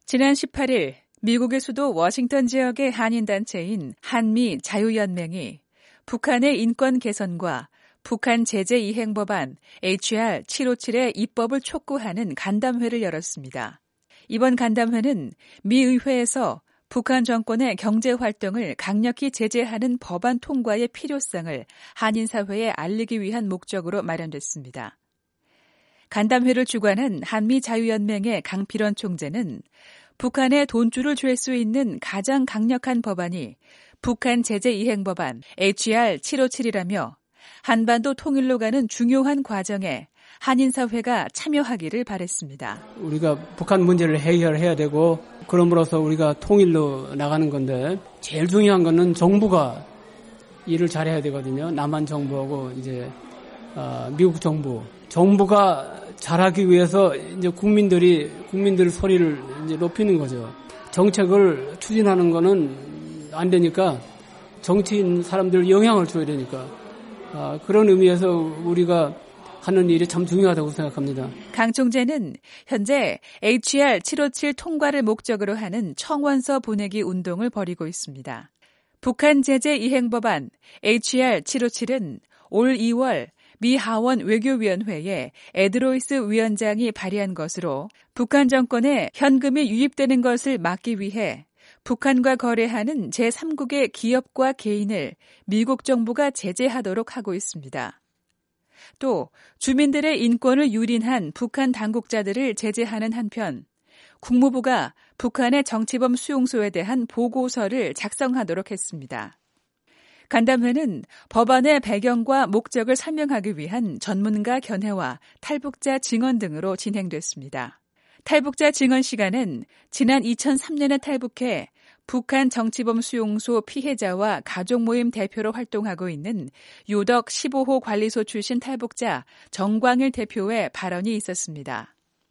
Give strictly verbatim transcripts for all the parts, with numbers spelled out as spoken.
지난 십팔 일 미국의 수도 워싱턴 지역의 한인단체인 한미 자유연맹이 북한의 인권 개선과 북한 제재 이행 법안 에이치알 칠오칠의 입법을 촉구하는 간담회를 열었습니다. 이번 간담회는 미 의회에서 북한 정권의 경제 활동을 강력히 제재하는 법안 통과의 필요성을 한인사회에 알리기 위한 목적으로 마련됐습니다. 간담회를 주관한 한미 자유연맹의 강필원 총재는 북한에 돈줄을 쥘 수 있는 가장 강력한 법안이 북한 제재 이행 법안 에이치알 칠오칠이라며 한반도 통일로 가는 중요한 과정에 한인사회가 참여하기를 바랬습니다. 우리가 북한 문제를 해결해야 되고 그럼으로써 우리가 통일로 나가는 건데 제일 중요한 거는 정부가 일을 잘해야 되거든요. 남한 정부하고 이제 어, 미국 정부. 정부가 잘하기 위해서 이제 국민들이 국민들 소리를 이제 높이는 거죠. 정책을 추진하는 거는 안 되니까 정치인 사람들 영향을 줘야 되니까 아, 그런 의미에서 우리가 하는 일이 참 중요하다고 생각합니다. 강 총재는 현재 에이치알 칠오칠 통과를 목적으로 하는 청원서 보내기 운동을 벌이고 있습니다. 북한 제재 이행 법안 에이치알 칠오칠은 올 이월 미 하원 외교위원회에 에드로이스 위원장이 발의한 것으로 북한 정권에 현금이 유입되는 것을 막기 위해 북한과 거래하는 제삼국의 기업과 개인을 미국 정부가 제재하도록 하고 있습니다. 또 주민들의 인권을 유린한 북한 당국자들을 제재하는 한편 국무부가 북한의 정치범 수용소에 대한 보고서를 작성하도록 했습니다. 간담회는 법안의 배경과 목적을 설명하기 위한 전문가 견해와 탈북자 증언 등으로 진행됐습니다. 탈북자 증언 시간은 지난 이천삼 년에 탈북해 북한 정치범 수용소 피해자와 가족 모임 대표로 활동하고 있는 요덕 십오 호 관리소 출신 탈북자 정광일 대표의 발언이 있었습니다.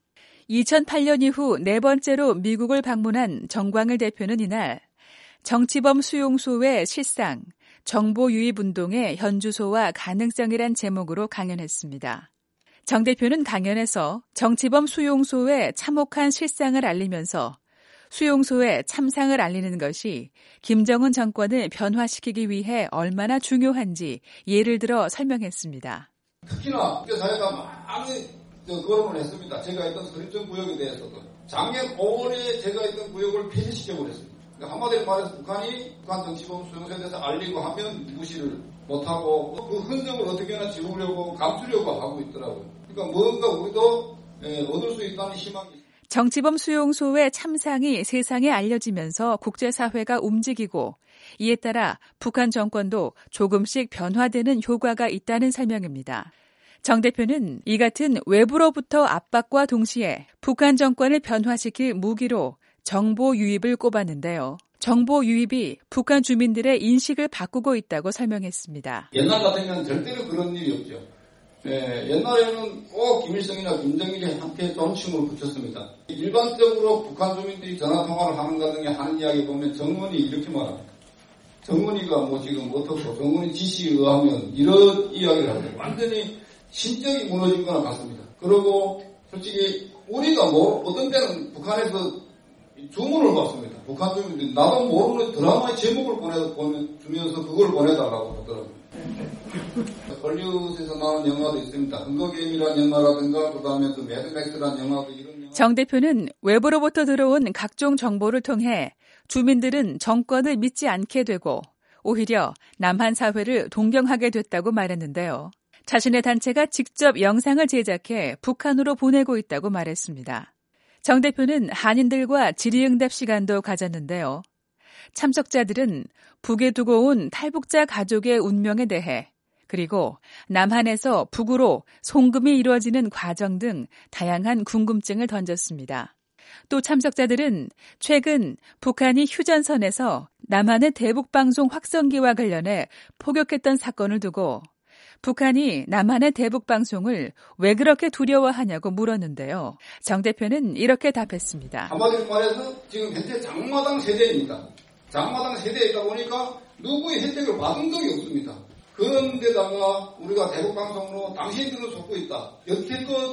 이천팔 년 이후 네 번째로 미국을 방문한 정광일 대표는 이날 정치범 수용소의 실상, 정보 유입 운동의 현주소와 가능성이란 제목으로 강연했습니다. 정 대표는 강연에서 정치범 수용소의 참혹한 실상을 알리면서 수용소의 참상을 알리는 것이 김정은 정권을 변화시키기 위해 얼마나 중요한지 예를 들어 설명했습니다. 특히나 국제사회가 많이 거론을 했습니다. 제가 있던 서립전 구역에 대해서도. 작년 오월에 제가 있던 구역을 폐쇄시켜버렸습니다. 그러니까 한마디로 말해서 북한이 북한 정치범 수용소에 대해서 알리고 하면 무시를 못하고 그 흔적을 어떻게나 지우려고 감추려고 하고 있더라고요. 그러니까 뭔가 우리도 얻을 수 있다는 희망이 있습니다. 정치범 수용소의 참상이 세상에 알려지면서 국제사회가 움직이고 이에 따라 북한 정권도 조금씩 변화되는 효과가 있다는 설명입니다. 정 대표는 이 같은 외부로부터 압박과 동시에 북한 정권을 변화시킬 무기로 정보 유입을 꼽았는데요. 정보 유입이 북한 주민들의 인식을 바꾸고 있다고 설명했습니다. 옛날 같으면 절대로 그런 일이 없죠. 네, 옛날에는 꼭 김일성이나 김정일이 한테 존칭을 붙였습니다. 일반적으로 북한 주민들이 전화통화를 하는 것 등에 하는 이야기 보면 정문이 이렇게 말합니다. 정문이가 뭐 지금 어떻고 정문이 지시에 의하면 이런 이야기를 하죠. 완전히 신적이 무너진 거나 같습니다. 그리고 솔직히 우리가 뭐 어떤 때는 북한에서 주문을 받습니다. 북한 주민들이 나도 모르는 드라마의 제목을 보내주면서 그걸 보내달라고 하더라고요. 헐리우드에서 나온 영화도 있습니다. 흥거게임이라는 영화라든가 그다음에 또 매드맥스라는 영화도 이런 영화. 정 대표는 외부로부터 들어온 각종 정보를 통해 주민들은 정권을 믿지 않게 되고 오히려 남한 사회를 동경하게 됐다고 말했는데요. 자신의 단체가 직접 영상을 제작해 북한으로 보내고 있다고 말했습니다. 정 대표는 한인들과 질의응답 시간도 가졌는데요. 참석자들은 북에 두고 온 탈북자 가족의 운명에 대해 그리고 남한에서 북으로 송금이 이루어지는 과정 등 다양한 궁금증을 던졌습니다. 또 참석자들은 최근 북한이 휴전선에서 남한의 대북방송 확성기와 관련해 포격했던 사건을 두고 북한이 남한의 대북방송을 왜 그렇게 두려워하냐고 물었는데요. 정 대표는 이렇게 답했습니다. 한마디로 말해서 지금 현재 장마당 세대입니다. 장마당 세대에 있다 보니까 누구의 혜택을 받은 적이 없습니다. 그런데다가 우리가 대북방송으로 당신들은 속고 있다. 여태껏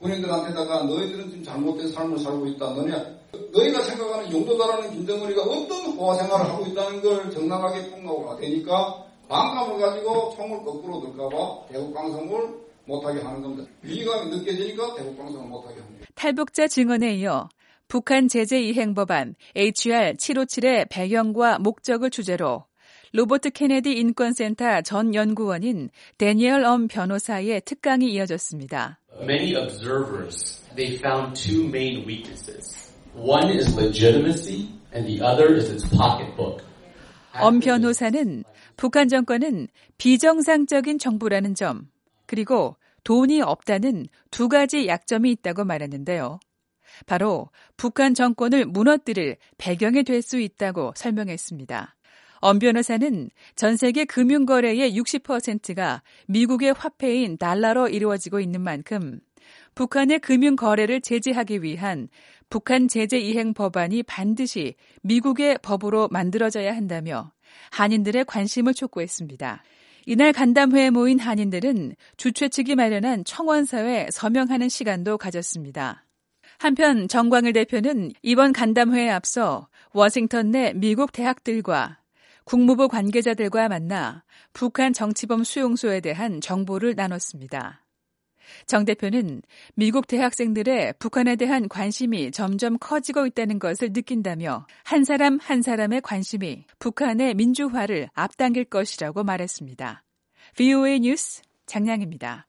군인들한테다가 너희들은 지금 잘못된 삶을 살고 있다. 너네, 너희가 생각하는 용도다라는 김정은이가 어떤 호화 생활을 하고 있다는 걸 정당하게 폭로가 되니까 반감을 가지고 총을 거꾸로 들까봐 대북 방송을 못하게 하는 겁니다. 위기감이 느껴지니까 대북 방송을 못하게 합니다. 탈북자 증언에 이어 북한 제재 이행 법안 에이치알 칠오칠의 배경과 목적을 주제로 로버트 케네디 인권센터 전 연구원인 데니얼 엄 변호사의 특강이 이어졌습니다. Many observers, they found two main weaknesses. One is legitimacy and the other is its pocketbook. 엄 변호사는 북한 정권은 비정상적인 정부라는 점, 그리고 돈이 없다는 두 가지 약점이 있다고 말했는데요. 바로 북한 정권을 무너뜨릴 배경이 될 수 있다고 설명했습니다. 엄 변호사는 전 세계 금융거래의 육십 퍼센트가 미국의 화폐인 달러로 이루어지고 있는 만큼 북한의 금융거래를 제재하기 위한 북한 제재 이행 법안이 반드시 미국의 법으로 만들어져야 한다며 한인들의 관심을 촉구했습니다. 이날 간담회에 모인 한인들은 주최 측이 마련한 청원서에 서명하는 시간도 가졌습니다. 한편 정광일 대표는 이번 간담회에 앞서 워싱턴 내 미국 대학들과 국무부 관계자들과 만나 북한 정치범 수용소에 대한 정보를 나눴습니다. 정 대표는 미국 대학생들의 북한에 대한 관심이 점점 커지고 있다는 것을 느낀다며 한 사람 한 사람의 관심이 북한의 민주화를 앞당길 것이라고 말했습니다. 브이오에이 뉴스 장량입니다.